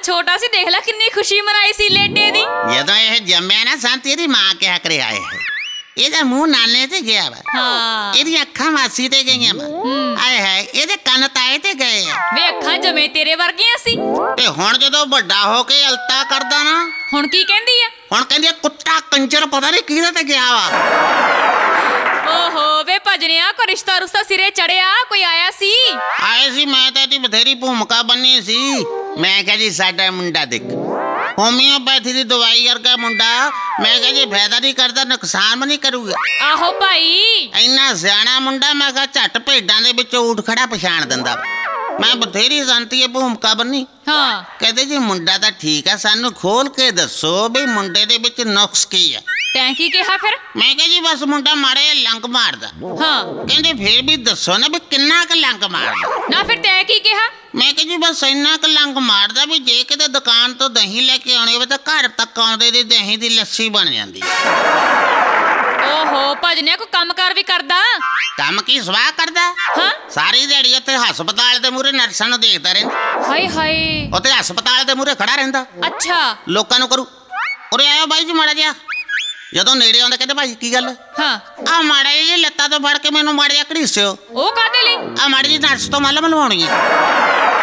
ਛੋਟਾ ਸੀ ਦੇਖ ਲੈ ਕਿੰਨੀ ਖੁਸ਼ੀ ਮਨਾਈ ਸੀ ਲੇਡੇ ਦੀ। ਜਦੋਂ ਇਹ ਜੰਮਿਆ ਨਾ ਸੰਤ ਇਹਦੀ ਮਾਂ ਕਿਹਾ ਕਰੇ ਆਏ ਹੈ, ਇਹਦਾ ਮੂੰਹ ਨਾਨੇ ਤੇ ਗਿਆ ਵਾ, ਹਾਂ ਇਹਦੀਆਂ ਅੱਖਾਂ ਮਾਸੀ ਤੇ ਗਈਆਂ ਵਾ, ਆਏ ਹੈ ਇਹਦੇ ਕੰਨ ਤਾਏ ਤੇ ਗਏ ਆ। ਵੇ ਅੱਖਾਂ ਜਮੇ ਤੇਰੇ ਵਰਗੀਆਂ ਸੀ। ਤੇ ਹੁਣ ਜਦੋਂ ਵੱਡਾ ਹੋ ਕੇ ਅਲਤਾ ਕਰਦਾ ਨਾ, ਹੁਣ ਕੀ ਕਹਿੰਦੀ ਆ? ਹੁਣ ਕਹਿੰਦੀ ਆ, ਕੁੱਤਾ ਕੰਜਰ ਪਤਾ ਨਹੀਂ ਕਿਹਦੇ ਤੇ ਗਿਆ ਵਾ। ਓਹੋ ਵੇ ਭਜਨਿਆ, ਕੋਈ ਰਿਸ਼ਤਾ ਰੁਸ਼ਤਾ ਸਿਰੇ ਚੜਿਆ? ਕੋਈ ਆਇਆ ਸੀ? ਆਏ ਸੀ, ਮੈਂ ਤਾਂ ਇਹਦੀ ਬਥੇਰੀ ਭੂਮਿਕਾ ਬੰਨੀ ਸੀ। ਮੈਂ ਕਿਹਾ ਜੀ ਸਾਡਾ ਮੁੰਡਾ ਦੇਖ, ਹੋਮਿਓਪੈਥੀ ਦੀ ਦਵਾਈ ਵਰਗਾ ਮੁੰਡਾ, ਮੈਂ ਕਿਹਾ ਜੀ ਫਾਇਦਾ ਨਹੀਂ ਕਰਦਾ, ਨੁਕਸਾਨ ਵੀ ਨਹੀਂ ਕਰੂਗਾ। ਆਹੋ ਭਾਈ, ਇੰਨਾ ਸਿਆਣਾ ਮੁੰਡਾ, ਮੈਂ ਕਿਹਾ ਝੱਟ ਭੇਡਾਂ ਦੇ ਵਿੱਚੋਂ ਊਠ ਖੜਾ ਪਛਾਣ ਦਿੰਦਾ। ਮੈਂ ਬਥੇਰੀ ਸੰਤੀ ਭੂਮਿਕਾ ਬੰਨੀ। ਹਾਂ ਕਹਿੰਦੇ ਜੀ ਮੁੰਡਾ ਤਾਂ ਠੀਕ ਆ, ਸਾਨੂੰ ਖੋਲ ਕੇ ਦੱਸੋ ਵੀ ਮੁੰਡੇ ਦੇ ਵਿੱਚ ਨੁਕਸ ਕੀ ਆ। ਤੈਂ ਕੀ ਕਿਹਾ ਫਿਰ? ਮੈਂ ਕਿਹਾ ਜੀ ਬਸ ਮੁੰਡਾ ਮਾੜੇ ਲੰਗ ਮਾਰਦਾ। ਹਾਂ ਕਹਿੰਦੇ ਫੇਰ ਵੀ ਦੱਸੋ ਨਾ ਵੀ ਕਿੰਨਾ ਕੁ ਲੰਗ ਮਾਰਦਾ। ਨਾ ਫਿਰ ਤੈਂ ਕੀ ਕਿਹਾ? ਮੈਂ ਕਿਹਾ ਜੀ ਬਸ ਇੰਨਾ ਕੁ ਲੰਗ ਮਾਰਦਾ ਵੀ ਜੇ ਕਿਤੇ ਦੁਕਾਨ ਤੋਂ ਦਹੀਂ ਲੈ ਕੇ ਆਉਣੀ ਹੋਵੇ ਤਾਂ ਘਰ ਤੱਕ ਆਉਂਦੇ ਦੀ ਦਹੀਂ ਦੀ ਲੱਸੀ ਬਣ ਜਾਂਦੀ ਹੈ। ਓਹੋ ਭਜਨਿਆ, ਕੋਈ ਕੰਮਕਾਰ ਵੀ ਕਰਦਾ? ਕੰਮ ਕੀ ਸਵਾਹ ਕਰਦਾ? ਹਾਂ ਸਾਰੀ ਦਿਹਾੜੀ ਉੱਥੇ ਹਸਪਤਾਲ ਦੇ ਮੂਹਰੇ ਨਰਸਾਂ ਨੂੰ ਦੇਖਦਾ ਰਹਿੰਦਾ। ਹਾਏ ਹਾਏ, ਉੱਥੇ ਹਸਪਤਾਲ ਦੇ ਮੂਹਰੇ ਖੜਾ ਰਹਿੰਦਾ, ਅੱਛਾ ਲੋਕਾਂ ਨੂੰ ਕਰੂ, ਉਰੇ ਆਇਓ ਬਾਈ ਜੀ ਮਾੜਾ ਜਿਹਾ। ਜਦੋਂ ਨੇੜੇ ਆਉਂਦਾ ਕਹਿੰਦੇ ਭਾਈ ਕੀ ਗੱਲ? ਹਾਂ ਆ ਮਾੜਾ ਜੀ ਲੱਤਾਂ ਤੋਂ ਫੜ ਕੇ ਮੈਨੂੰ ਮਾੜਾ ਜਿਹਾ ਘੜੀਸਿਓ, ਉਹ ਕਾਹਦੇ ਲਈ? ਆ ਮਾੜੀ ਜੀ ਨਰਸ ਤੋਂ ਮੱਲਮ ਲਵਾਉਣੀ ਹੈ।